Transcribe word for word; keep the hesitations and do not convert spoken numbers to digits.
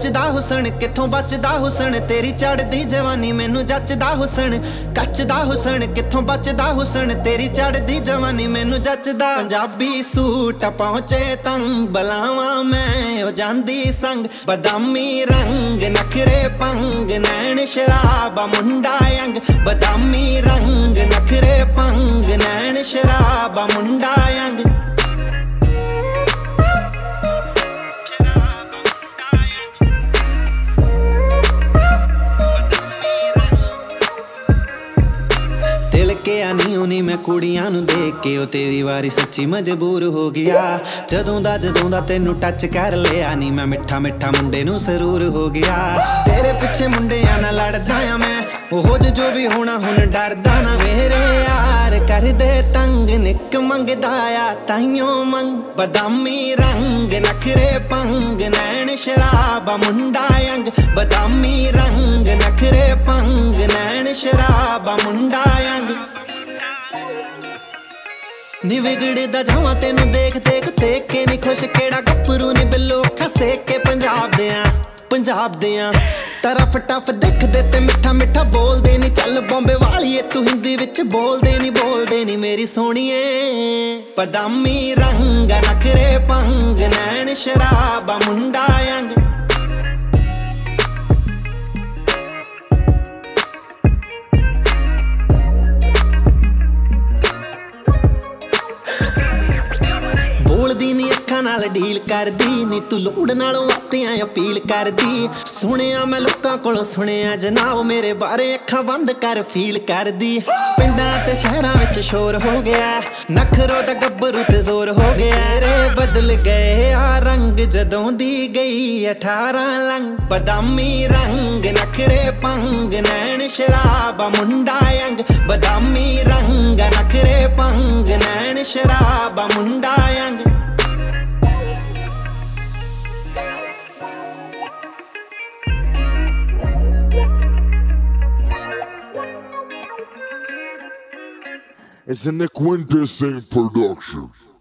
ਕੱਚ ਦਾ ਹੁਸਨ ਕਿੱਥੋਂ ਬਚਦਾ ਹੁਸਨ ਤੇਰੀ ਚੜਦੀ ਜਵਾਨੀ ਮੈਨੂੰ ਜੱਚਦਾ ਹੁਸਨ ਕੱਚ ਦਾ ਹੁਸਨ ਕਿੱਥੋਂ ਬਚਦਾ ਹੁਸਨ ਤੇਰੀ ਚੜਦੀ ਜਵਾਨੀ ਮੈਨੂੰ ਜੱਚਦਾ ਪੰਜਾਬੀ ਸੂਟ ਪਹੁੰਚੇ ਤੰਗ ਬਲਾਵਾਂ ਮੈਂ ਉਹ ਜਾਂਦੀ ਸੰਗ ਬਦਾਮੀ ਰੰਗ ਨਖਰੇ ਪੰਗ ਨੈਣ ਸ਼ਰਾਬਾ ਮੁੰਡਾ ਅੰਗ ਬਦਾਮੀ ਰੰਗ ਨਖਰੇ ਪੰਗ ਨੈਣ ਸ਼ਰਾਬਾ ਮੁੰਡਾ ਅੰਗ ਨੀ ਉਨੀ ਮੈਂ ਕੁੜੀਆਂ ਨੂੰ ਦੇਖ ਕੇ ਉਹ ਤੇਰੀ ਵਾਰੀ ਸੱਚੀ ਮਜਬੂਰ ਹੋ ਗਿਆ ਜਦੋਂ ਦਾ ਜਦੋਂ ਦਾ ਤੈਨੂੰ ਟੱਚ ਕਰ ਲਿਆ ਨੀ ਮੈਂ ਮਿੱਠਾ ਮਿੱਠਾ ਮੁੰਡੇ ਨੂੰ ਸਰੂਰ ਹੋ ਗਿਆ ਤੇਰੇ ਪਿੱਛੇ ਮੁੰਡਿਆਂ ਨਾਲ ਲੜਦਾ ਆ ਮੈਂ ਉਹ ਜੋ ਵੀ ਹੋਣਾ ਹੁਣ ਡਰਦਾ ਨਾ ਮੇਰੇ ਯਾਰ ਕਰਦੇ ਤੰਗ ਨਿੱਕ ਮੰਗਦਾ ਆ ਤਾਈਓ ਮੰਗ ਬਦਾਮੀ ਰੰਗ ਨਖਰੇ ਪੰਗ ਨੈਣ ਸ਼ਰਾਬਾ ਮੁੰਡਾ ਅੰਗ ਬਦਾਮੀ ਰੰਗ ਨਖਰੇ ਪੰਗ ਨੈਣ ਸ਼ਰਾਬਾ ਮੁੰਡਾ ਅੰਗ ਨੀ ਵਿਗੜਦਾ ਜਾਵਾਂ ਤੈਨੂੰ ਦੇਖ ਦੇਖ ਦੇਖ ਕੇ ਨੀ ਖੁਸ਼ ਕਿਹੜਾ ਗੱਭਰੂ ਨੀ ਬਿੱਲੋ ਖਸੇ ਕੇ ਪੰਜਾਬ ਦੇ ਆ ਪੰਜਾਬ ਦੇ ਆ ਤਰਫ ਟਫ ਦੇਖਦੇ ਤੇ ਮਿੱਠਾ ਮਿੱਠਾ ਬੋਲਦੇ ਨੀ ਚੱਲ ਬੰਬੇ ਵਾਲੀਏ ਤੂੰ ਹਿੰਦੀ ਵਿੱਚ ਬੋਲਦੇ ਨੀ ਬੋਲਦੇ ਨੀ ਮੇਰੀ ਸੋਹਣੀਏ ਬਦਾਮੀ ਰੰਗ ਨਖਰੇ ਪੰਗ ਨੈਣ ਸ਼ਰਾਬਾ ਮੁੰਡਾ ਅੰਗ ਨਾਲ ਡੀਲ ਕਰਦੀ ਨੀ ਤੂੰ ਲੋੜ ਨਾਲੋਂ ਆਤਿਆਂ ਅਪੀਲ ਕਰਦੀ ਸੁਣਿਆ ਮੈਂ ਲੋਕਾਂ ਕੋਲੋਂ ਸੁਣਿਆ ਜਨਾਬ ਮੇਰੇ ਬਾਰੇ ਅੱਖਾਂ ਬੰਦ ਕਰ ਫੀਲ ਕਰਦੀ ਪਿੰਡਾਂ ਤੇ ਸ਼ਹਿਰਾਂ ਵਿੱਚ ਸ਼ੋਰ ਹੋ ਗਿਆ ਨਖਰੋ ਦਾ ਗੱਭਰੂ ਤੇ ਜ਼ੋਰ ਹੋ ਗਿਆ ਰੇ ਬਦਲ ਗਏ ਆ ਰੰਗ ਜਦੋਂ ਦੀ ਗਈ ਅਠਾਰਾਂ ਲੰਗ ਬਦਾਮੀ ਰੰਗ ਨਖਰੇ ਪੰਗ ਨੈਣ ਸ਼ਰਾਬਾ ਮੁੰਡਾ ਅੰਗ ਬਦਾਮੀ ਰੰਗ ਨਖਰੇ ਪੰਗ ਨੈਣ ਸ਼ਰਾਬਾ ਮੁੰਡਾ ਅੰਗ It's a Nick Winter Sing production.